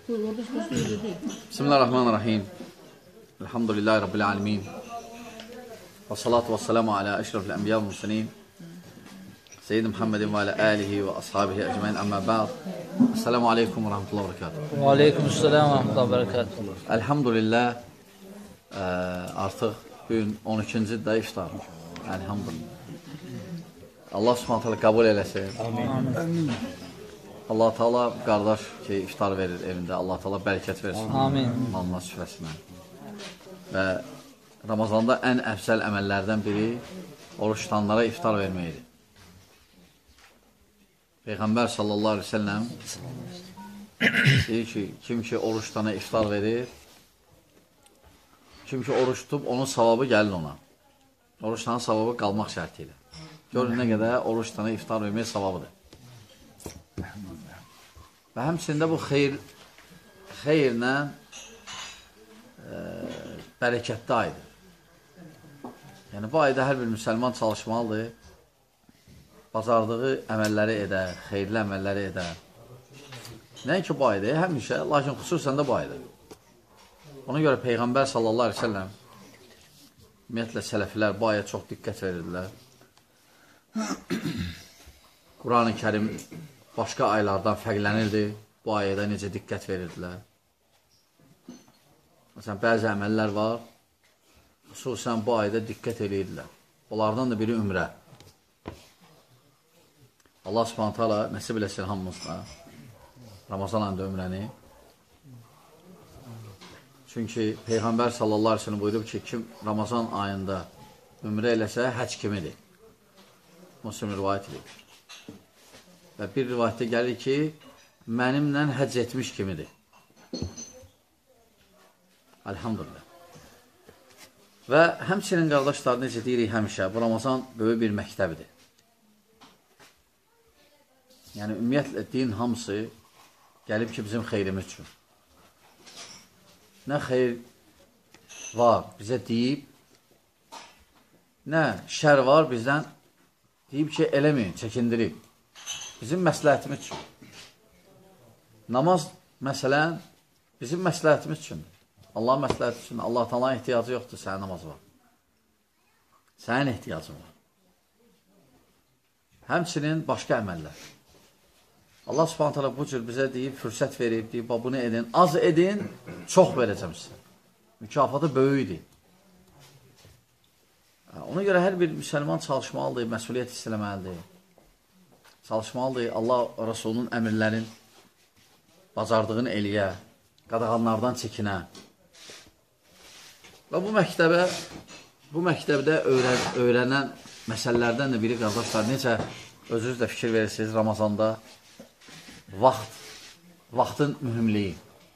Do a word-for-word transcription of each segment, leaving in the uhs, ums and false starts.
Bismillahirrahmanirrahim. Elhamdülillahi Rabbil alemin. Və salatu və selamu alə əşrafil ənbiya və mursalin. Seyyid Muhammedin və alə alihi və ashabihi əcməin əmmə bə'd. Esselamu aleykum və rahmetullahi və berekatuhu. Və aleykumussalam və rahmetullahi və berekatuhu. Elhamdülillah, artıq bugün on ikinci də iftar. Elhamdülillah. Allah subhanət hələ qəbul eləsin. Amin. Allah Teala qardaş ki, iftar verir evində. Allah Teala bərəkət versin. Amin. Allah süfrəsinə. Və Ramazanda ən əfsəl əməllərdən biri oruç tutanlara iftar verməkdir. Peyğəmbər sallallahu aleyhi ve selləm deyir ki, kim ki oruç tutana iftar verir, kim ki oruç tutub, onun savabı gəlir ona. Oruç tutanın savabı qalmaq şərti ilə. Görün nə qədər oruç tutana iftar vermək savabıdır. Və həmçində bu xeyr, xeyrlə e, bərəkətli aydır. Yəni, bu ayda hər bir müsəlman çalışmalıdır, bacardığı əməlləri edər, xeyirli əməlləri edər. Nəinki bu ayda, həmişə, lakin xüsusən də bu ayda. Ona görə Peyğəmbər sallallahu aleyhi ve selləm, ümumiyyətlə sələflər bu aya çox diqqət verirdilər. Quran-ı Kərim başqa aylardan fərqlənirdi, bu ayda necə diqqət verirdilər. Məsələn, bəzi əməllər var, xüsusən bu ayda diqqət edirdilər. Onlardan da biri ümrə. Allah subhanət hala nəsib eləsin hamımızda Ramazan ayında ümrəni. Çünki Peyğəmbər sallallahu aleyhi ve sellem buyurub ki, kim Ramazan ayında ümrə eləsə, həc kimidir. Müslim rivayət edir. Və bir rivayətdə gəlir ki, mənimlə həcc etmiş kimidir. Elhamdülillah. Və həmçinin qardaşlar, necə deyirik həmişə, bu Ramazan böyük bir məktəbidir. Yəni, ümumiyyətlə, din hamısı gəlib ki, bizim xeyrimiz üçün. Nə xeyr var, bizə deyib, nə şər var, bizdən deyib ki, eləməyin, çəkindirib. Bizim məsləhətimiz üçün. Namaz, məsələn, bizim məsləhətimiz üçündür. Allah məsləhəti üçün, Allah Taala'nın ehtiyacı yoxdur, sənin namaz var. Sənin ehtiyacın var. Həmçinin başqa əməllər. Allah subhanət hələ bu cür bizə deyib, fürsət verib, deyib, bunu edin, az edin, çox verəcəm sizə. Mükafatı böyükdir. Ona görə hər bir müsəlman çalışmalıdır, məsuliyyət hiss eləməlidir. Çalışmalıdır, Allah Rasulunun əmirlərin bacardığını eləyə, qadağanlardan çəkinə. Və bu məktəbə, bu məktəbdə öyrən, öyrənən məsələlərdən də biri, qardaşlar, necə özünüz də fikir verirsiniz Ramazanda, vaxt, vaxtın mühümliyi,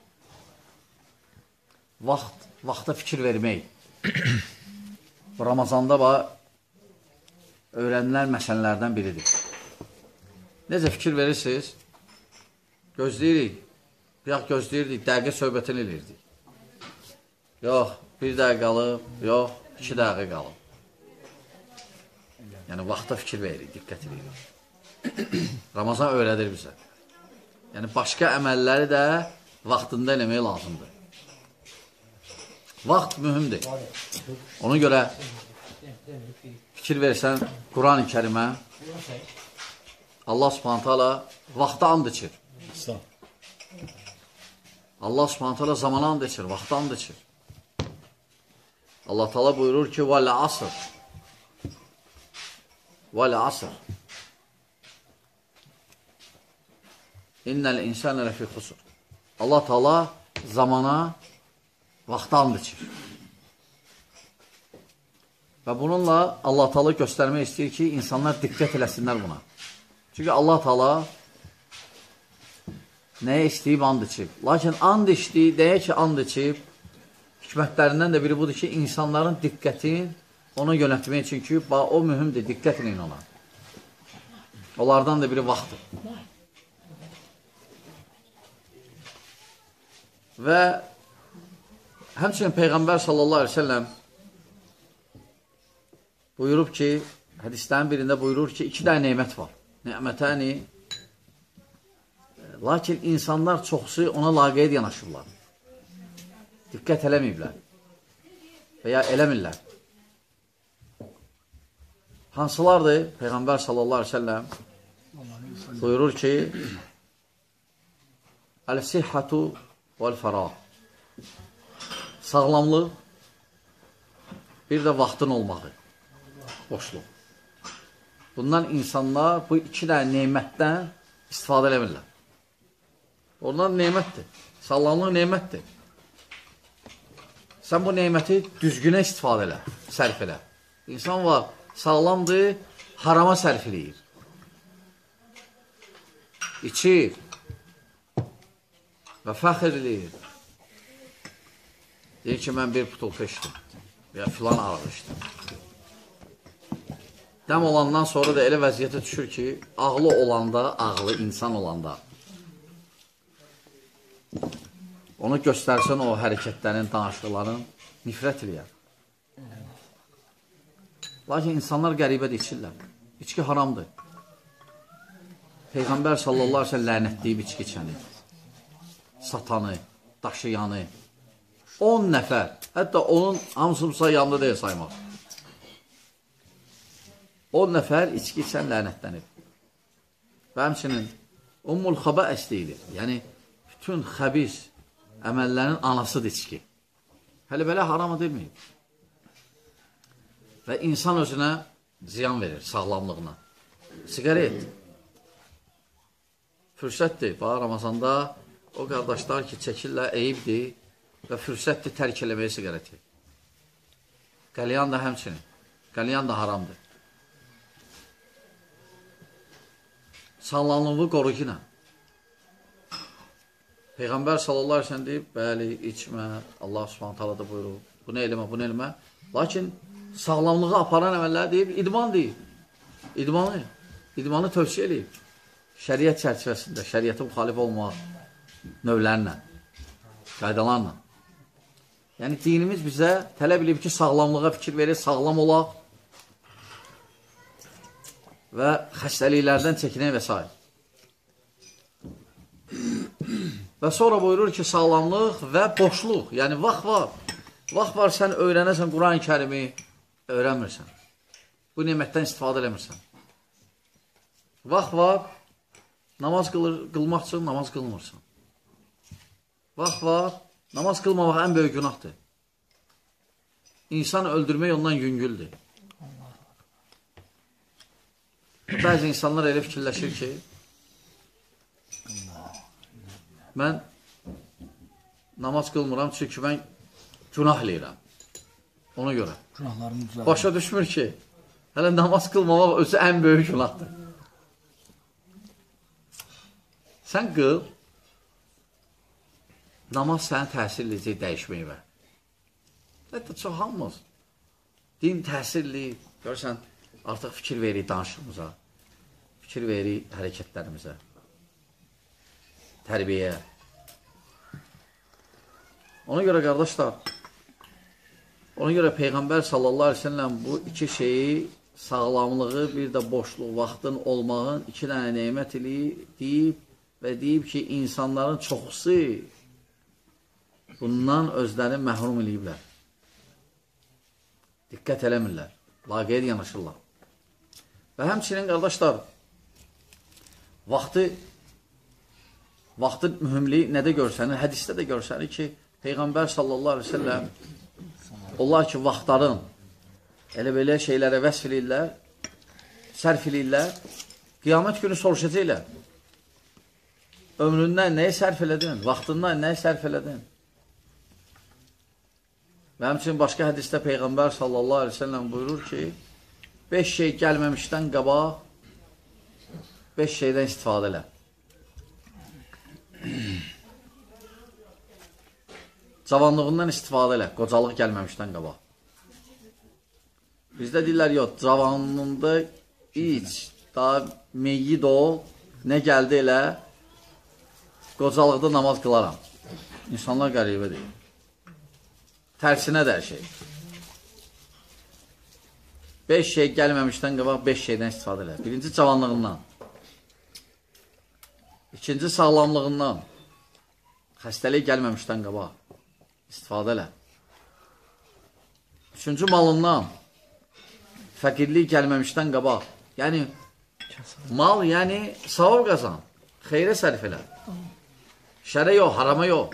vaxt, vaxta fikir vermək. Bu Ramazanda öyrənilən məsələlərdən biridir. Necə fikir verirsiniz? Gözləyirik, yox gözləyirdik, dəqiqə söhbətini elirdik. Yox, bir dəqiqə qalıb, yox, iki dəqiqə qalıb. Yəni, vaxta fikir veririk, diqqət edirik. Ramazan öyrədir bizə. Yəni, başqa əməlləri də vaxtında eləmək lazımdır. Vaxt mühümdir. Ona görə fikir versən Quran-ı Kərimə, Allah subhanət hala vaxta and içir. Allah subhanət hala zamana and içir, vaxta and içir. Allah Teala buyurur ki, vələ asr. Vələ asr. İnnəl insənə ləfi xusur. Allah Teala zamana, vaxta and içir. Və bununla Allah Teala göstərmək istəyir ki, insanlar diqqət eləsinlər buna. Çünki Allah Teala nəyə istəyib and içib. Lakin and içdi, nəyə ki and içib, hikmətlərindən də biri budur ki, insanların diqqətin ona yönətmək üçün ki, o mühümdir, diqqət edin ona. Onlardan da biri vaxtdır. Və həmçinin Peyğəmbər sallallahu aleyhi ve selləm buyurub ki, hədislərin birində buyurur ki, iki dənə neymət var. Nemətəni Lakin insanlar çoxsu ona laqeyd yanaşırlar. Diqqət eləməyiblər və ya eləmirlər. Hansılardır? Peyğəmbər sallallahu aleyhi ve sellem buyurur ki, Əl-sihhatu vəl-fərah, sağlamlıq, bir də vaxtın olmağı, boşluq. Bundan insanlar bu iki dənə neymətdən istifadə eləmirlər. Onlar neymətdir. Sağlamlıq neymətdir. Sən bu neyməti düzgünə istifadə elə, sərf elə. İnsan var, sağlamdır, harama sərf eləyir. İçir və fəxr eləyir. Deyir ki, mən bir putulka içdim və ya filan araq içdim. Dəm olandan sonra da elə vəziyyətə düşür ki, ağlı olanda, ağlı insan olanda onu göstərsən o hərəkətlərin, danışıqların nifrət eləyər. Lakin insanlar qəribədir, içirlər. İçki haramdır. Peyğəmbər sallallahu aleyhi ve sellem lənətləyib içki içəni, satanı, daşıyanı. on nəfər, hətta onun hamısımsa yanında deyil saymaq. on nəfər içki içən lənətlənib. Və həmçinin Ummul Xabəs deyilir. Yəni, bütün xəbis əməllərin anasıdır içki. Hələ belə haram edilməyib. Və insan özünə ziyan verir, sağlamlığına. Sigaret. Fürsətdir. Bax, Ramazanda o qardaşlar ki, çəkirlər, eyibdir və fürsətdir tərk eləməyə sigareti. Qəlyan da həmçinin. Qəlyan da haramdır. Sağlamlığı qoru ki, nə? Peyğəmbər sallallahu aleyhi ve sellem deyib, bəli, içmə, Allah subhanahu ta'ala da buyurur, bunu eləmə, bunu eləmə. Lakin sağlamlığı aparan əməllər deyib, idman deyib. İdmanı, idmanı tövsiyə eləyib. Şəriət çərçivəsində, şəriətə müxalif olmaq növlərlə, qaydalarla. Yəni, dinimiz bizə tələb edib ki, sağlamlığa fikir verir, sağlam olaq və xəstəliklərdən çəkinək və s. Və sonra buyurur ki, sağlamlıq və boşluq, yəni vaxt var. Vaxt var, sən öyrənəsən Quran-ı Kərimi, öyrənmirsən. Bu nemətdən istifadə eləmirsən. Vaxt var, namaz qılır, qılmaq üçün namaz qılmırsan. Vaxt var, namaz qılmamaq ən böyük günahdır. İnsan öldürmək ondan yüngüldür. Bəzi insanlar elə fikirləşir ki, mən namaz qılmıram, çünki mən günah eləyirəm. Ona görə. Başa düşmür ki, hələ namaz qılmamaq özü ən böyük günahdır. Sən qıl, namaz səni təsir edəcək dəyişməyə. Hətta çox hamımız. Din təsirli, görürsən, artıq fikir veririk danışığımıza, fikir veririk hərəkətlərimizə, tərbiyə. Ona görə, qardaşlar, ona görə Peyğəmbər sallallahu aleyhi ve sellem bu iki şeyi, sağlamlığı, bir də boşluq, vaxtın olmağın iki dənə neymət deyib və deyib ki, insanların çoxusu bundan özlərini məhrum eləyiblər. Diqqət eləmirlər, laqeyd yanaşırlar. Və həmçinin, qardaşlar, vaxtı, vaxtın mühümliyi nədə görsənir? Hədisdə də görsənir ki, Peyğəmbər sallallahu aleyhi ve sellem onlar ki, vaxtların elə belə şeylərə vəsf eləyirlər, sərf eləyirlər, qiyamət günü soruşacaqlar. Ömründən nəyi sərf elədin? Vaxtından nəyi sərf elədin? Və həmçinin başqa hədisdə Peyğəmbər sallallahu aleyhi ve sellem buyurur ki, beş şey gəlməmişdən qabaq, beş şeydən istifadə elə. Cavanlığından istifadə elə, qocalıq gəlməmişdən qabaq. Bizdə deyirlər, yox, cavanlığında iç, daha meyyid ol, nə gəldi elə, qocalıqda namaz qılaram. İnsanlar qəribə deyil. Tərsinə də hər şey. Beş şey gəlməmişdən qabaq, beş şeydən istifadə elə. Birinci, cavanlığından. İkinci sağlamlığından, xəstəlik gəlməmişdən qabaq istifadə elə. Üçüncü malından, fəqirlik gəlməmişdən qabaq. Yəni, mal, yəni savab qazan, xeyrə sərf elə. Şərə yox, harama yox.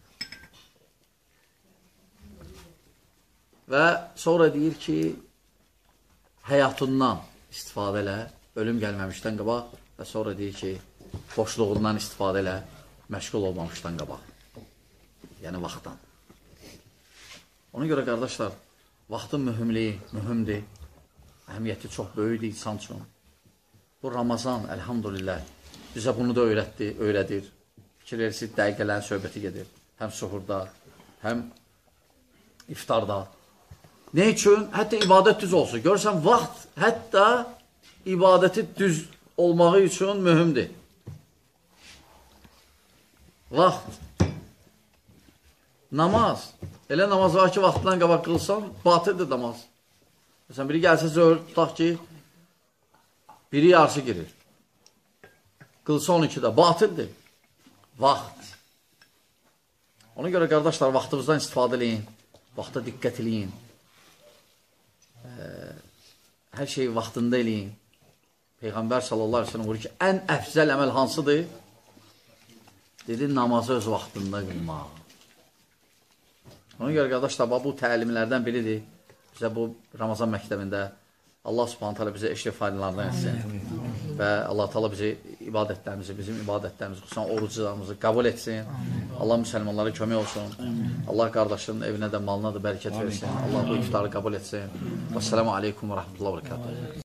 Və sonra deyir ki, həyatından istifadə elə, ölüm gəlməmişdən qabaq və sonra deyir ki, boşluğundan istifadə elə, məşğul olmamışdan qabaq. Yəni, vaxtdan. Ona görə, qardaşlar, vaxtın mühümliyi, mühümdir. Əhəmiyyəti çox böyükdir insan üçün. Bu Ramazan, əlhamdülillah, bizə bunu da öyrətdi, öyrədir. Fikir verirsiz, dəqiqələrin söhbəti gedir. Həm suhurda, həm iftarda. Ne üçün? Hətta ibadət düz olsun. Görürsən, vaxt hətta ibadəti düz olmağı üçün mühümdir. Vaxt. Namaz. Elə namaz var ki, vaxtından qabaq qılsan, batildir namaz. Məsələn, biri gəlsə zöhr, tutaq ki, biri yarısı girir. Qılsa on ikidə, batildir. Vaxt. Ona görə, qardaşlar, vaxtımızdan istifadə eləyin. Vaxta diqqət eləyin. Hər şeyi vaxtında eləyin. Peyğəmbər sallallahu aleyhi ve sellem buyurur ki, ən əfzəl əməl hansıdır? Dedi, namazı öz vaxtında qılmaq. Ona görə, qardaşlar, bu təlimlərdən biridir. Bizə bu Ramazan məktəbində Allah subhanət hələ bizə eşrif faydalarından etsin. Və Allah təala bizi ibadətlərimizi, bizim ibadətlərimizi, xüsusən oruclarımızı qəbul etsin. Allah müsəlmanlara kömək olsun. Allah qardaşının evinə də, malına da bərəkət versin. Allah bu iftarı qəbul etsin. Vəssalamu aleykum və rəhmətullah və bərəkatuhu.